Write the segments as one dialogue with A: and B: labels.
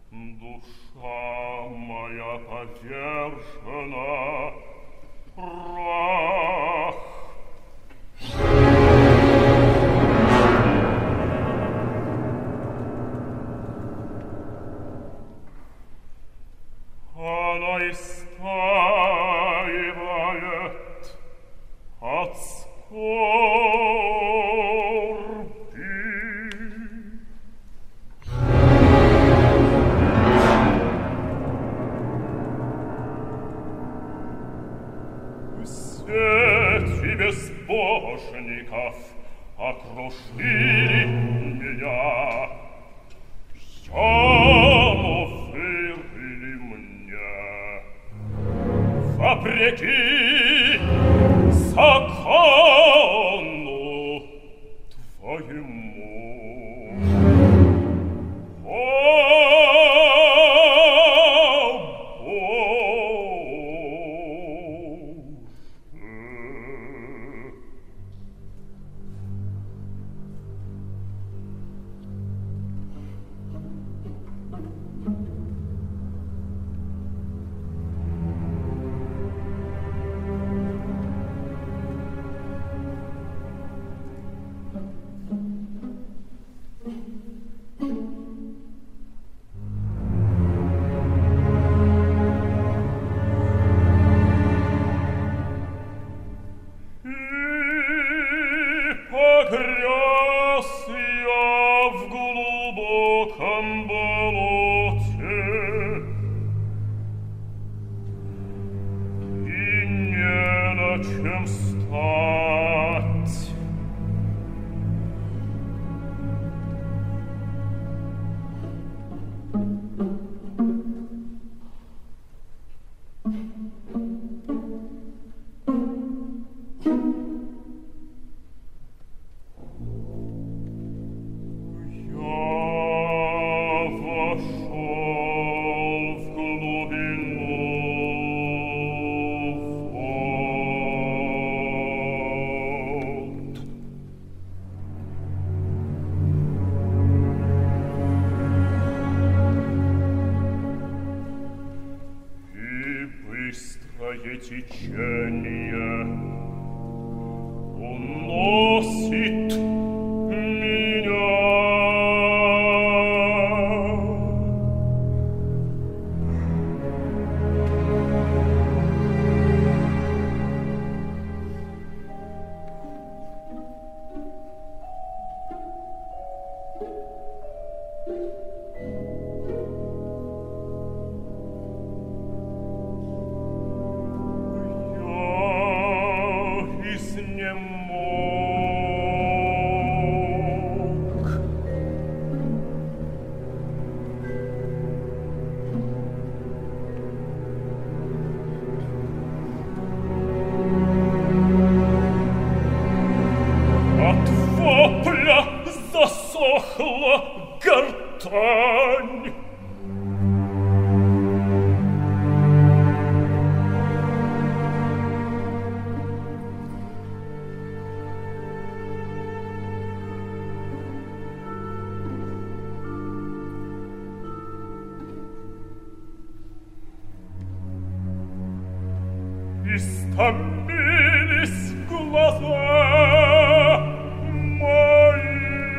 A: Душа моя повержена, прах. Она истаивает от скорби. Сети безбожников окружили меня, яму вырыли мне, вопреки закону твоему. О, погряз я в глубоком болоте, и не на чем стать. Течение уносит меня. Не мог. От вопля засохла гортань. Истомились глаза мои.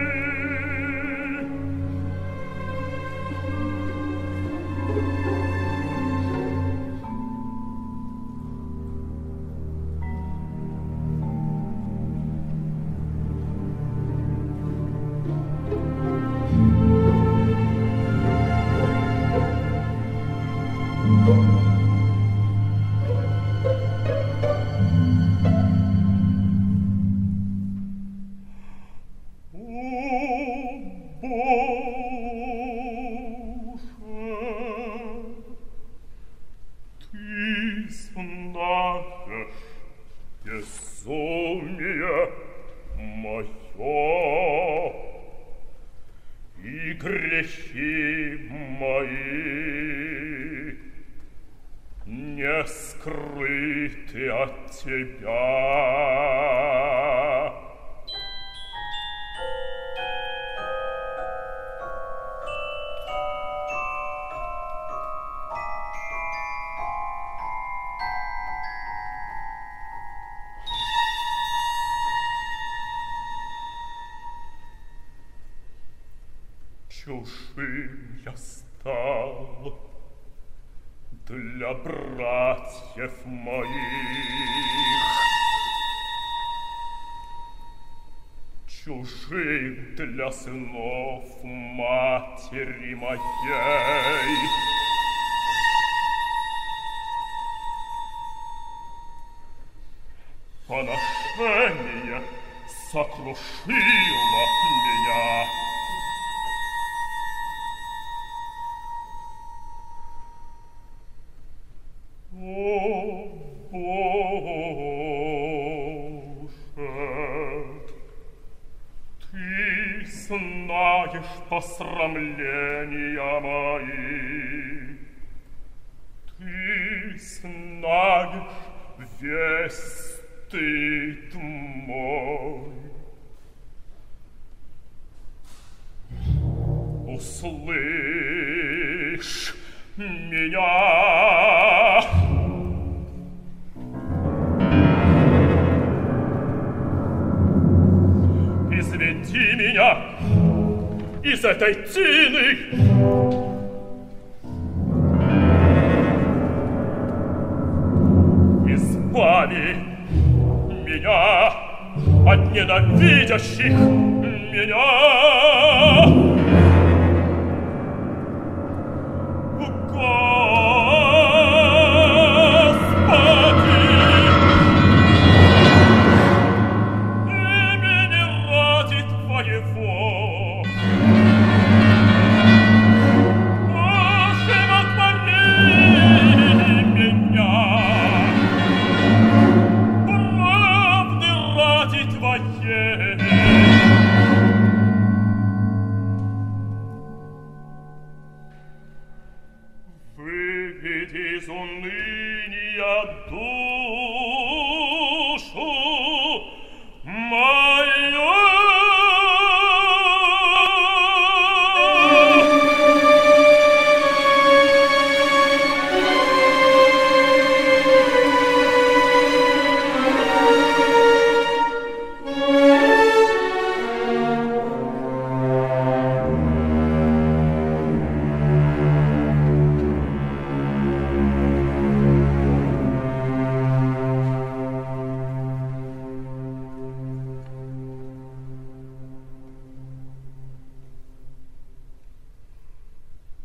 A: Безумие мое и грехи мои не скрыты от тебя. я стал для братьев моих, чужим для сынов матери моей. Поношение сокрушило меня. О, Боже, Ты знаешь посрамления мои, Ты знаешь весь стыд мой. Услышь меня. Изведи меня из этой тины. Избави меня от ненавидящих меня. Выведи из уныния дух.